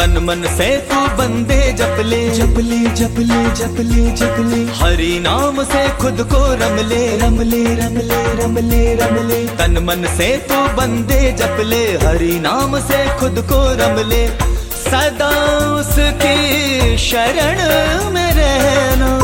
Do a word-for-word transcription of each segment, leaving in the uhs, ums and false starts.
तन मन से तू बंदे जपले जपले जपले जपले जपले हरि नाम से खुद को रमले रमले रमले रमले रमले तन मन से तू बंदे जपले हरि नाम से खुद को रमले सदा उसकी शरण में रहना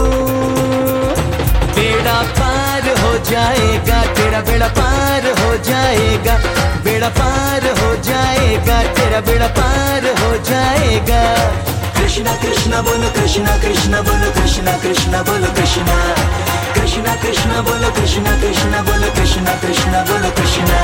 बेड़ा पार हो जाएगा तेरा बेड़ा पार हो जाएगा बेड़ा पार हो जाएगा तेरा बेड़ा पार हो जाएगा। कृष्णा कृष्णा बोलो कृष्णा कृष्णा बोलो कृष्णा कृष्णा बोलो कृष्णा कृष्णा कृष्णा बोलो कृष्णा कृष्णा बोलो कृष्णा कृष्णा बोलो कृष्णा।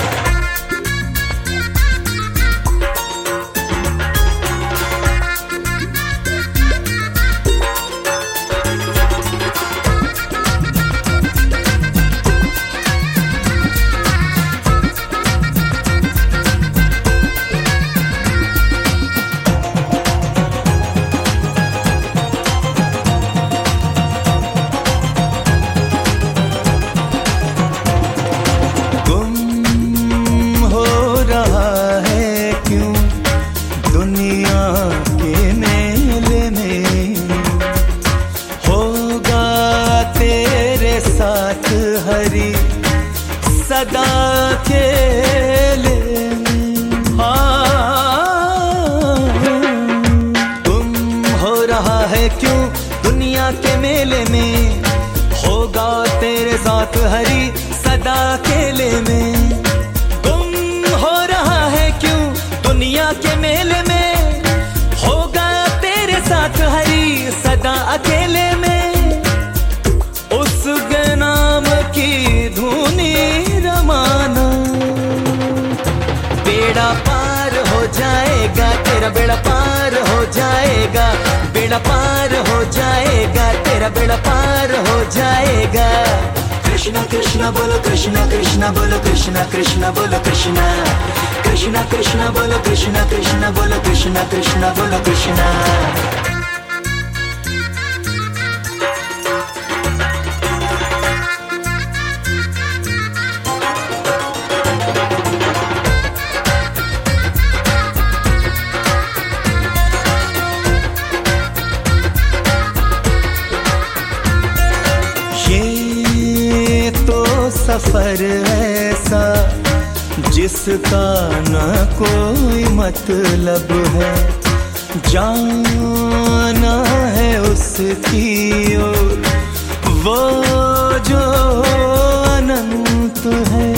हरि सदा खेले तुम हो रहा है क्यों दुनिया के मेले में होगा तेरे साथ हरि सदा खेले में तुम हो रहा है क्यों दुनिया के मेले में होगा तेरे साथ हरि सदा अकेले में उस नाम की धुनी रमाना बेड़ा पार हो जाएगा तेरा बेड़ा पार हो जाएगा बेड़ा पार हो जाएगा तेरा बेड़ा पार हो जाएगा। कृष्णा कृष्णा बोलो कृष्णा कृष्णा बोलो कृष्णा कृष्णा बोलो कृष्णा कृष्णा कृष्णा बोलो कृष्णा कृष्णा बोलो कृष्णा कृष्णा बोलो कृष्णा। सफर ऐसा जिसका न कोई मतलब है जाना है उसकी ओर वो जो अनंत है।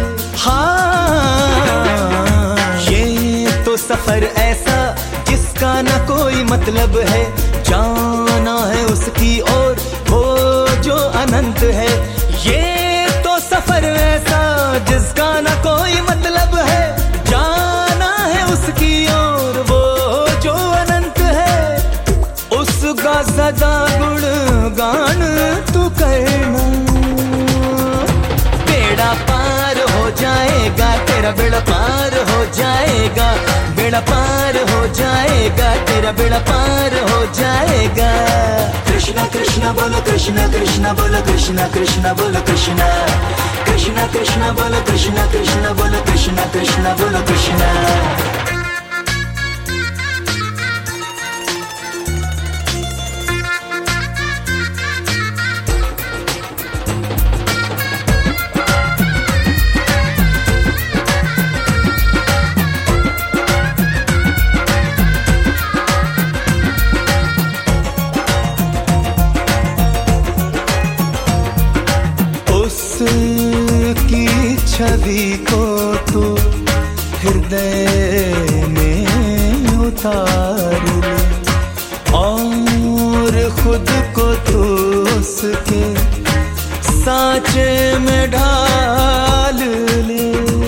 हाँ ये तो सफर ऐसा जिसका न कोई मतलब है जाना है उसकी ओर वो जो अनंत है। ये सफर ऐसा जिसका ना कोई मतलब है जाना है उसकी ओर वो जो अनंत है उसका सदा गुणगान तू करना बेड़ा पार हो जाएगा तेरा बेड़ा पार हो जाएगा बेड़ा पार हो जाएगा तेरा बेड़ा पार हो जाएगा। कृष्णा कृष्णा बोलो कृष्णा कृष्णा बोलो कृष्णा कृष्णा बोलो कृष्णा कृष्णा कृष्णा बोलो कृष्णा कृष्णा बोलो कृष्णा कृष्णा बोलो कृष्णा। उसकी छवि को तू हृदय में उतार ले और खुद को तू उसके सांचे में ढाल ले।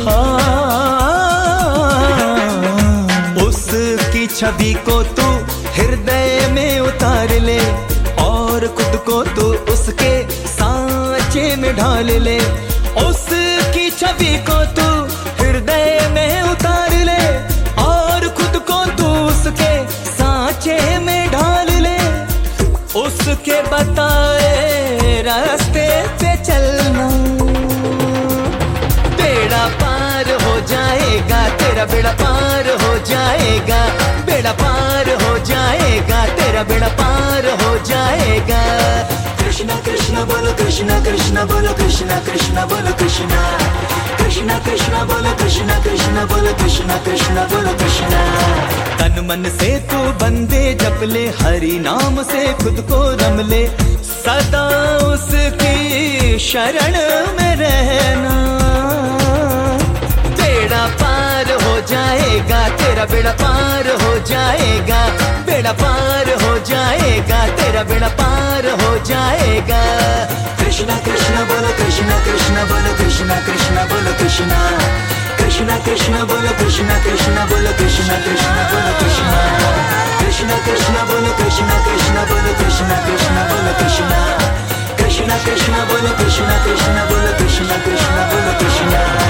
हाँ उसकी छवि को तू हृदय में उतार ले और खुद को तू उसके सांचे में ढाल ले उसकी छवि को तू हृदय में उतार ले और खुद को तू उसके सांचे में ढाल ले उसके बताए रास्ते पे चलना बेड़ा पार हो जाएगा तेरा तेरा बेड़ा पार हो जाएगा, बेड़ा पार हो जाएगा, तेरा बेड़ा पार हो जाएगा। कृष्णा कृष्णा बोलो कृष्णा कृष्णा बोलो कृष्णा कृष्णा बोलो कृष्णा कृष्णा कृष्णा बोलो कृष्णा कृष्णा बोलो कृष्णा कृष्णा बोलो कृष्णा। तन मन से तू बंदे जप ले, हरि नाम से खुद को रम ले, सदा उसकी शरण में रहना। बेड़ा पार हो जाएगा, तेरा बेड़ा पार हो जाएगा, बेड़ा पार हो जाएगा, तेरा बेड़ा पार हो जाएगा। कृष्णा कृष्णा बोलो कृष्णा कृष्णा बोलो कृष्णा कृष्णा बोलो कृष्णा कृष्णा कृष्णा बोलो कृष्णा कृष्णा बोलो कृष्णा कृष्णा बोलो कृष्णा कृष्णा कृष्णा बोलो कृष्णा कृष्णा बोलो कृष्णा कृष्णा बोलो कृष्णा कृष्णा कृष्णा बोलो कृष्णा कृष्णा बोलो कृष्णा कृष्णा बोलो कृष्णा।